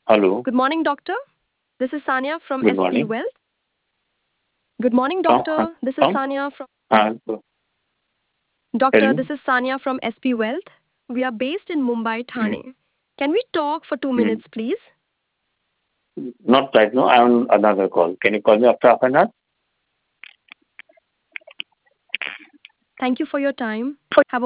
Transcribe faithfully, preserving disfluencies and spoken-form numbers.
Hello. Good morning, doctor. This is Sanya from Good S P morning. Wealth. Good morning, From? doctor. This is From? Sanya from Uh, so tell Doctor, me. this is Sanya from S P Wealth. We are based in Mumbai, Mm, Thane. Can we talk for two mm. minutes, please? Not right now. I'm on another call. Can you call me after half an hour? Thank you for your time. Have a